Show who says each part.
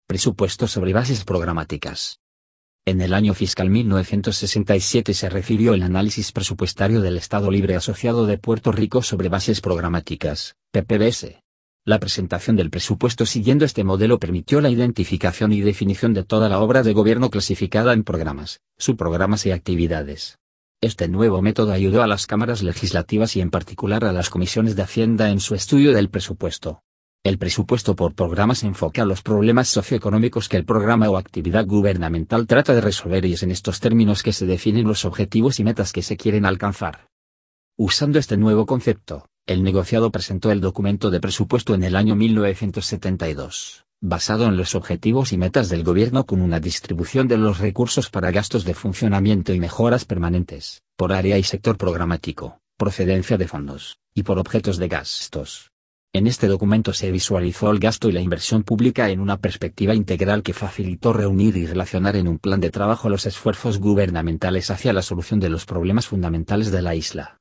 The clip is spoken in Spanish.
Speaker 1: Presupuesto sobre bases programáticas. En el año fiscal 1967 se refirió el análisis presupuestario del Estado Libre Asociado de Puerto Rico sobre bases programáticas, PPBS. La presentación del presupuesto siguiendo este modelo permitió la identificación y definición de toda la obra de gobierno clasificada en programas, subprogramas y actividades. Este nuevo método ayudó a las cámaras legislativas y en particular a las comisiones de Hacienda en su estudio del presupuesto. El presupuesto por programas enfoca los problemas socioeconómicos que el programa o actividad gubernamental trata de resolver y es en estos términos que se definen los objetivos y metas que se quieren alcanzar. Usando este nuevo concepto, el negociado presentó el documento de presupuesto en el año 1972, basado en los objetivos y metas del gobierno con una distribución de los recursos para gastos de funcionamiento y mejoras permanentes, por área y sector programático, procedencia de fondos, y por objetos de gastos. En este documento se visualizó el gasto y la inversión pública en una perspectiva integral que facilitó reunir y relacionar en un plan de trabajo los esfuerzos gubernamentales hacia la solución de los problemas fundamentales de la isla.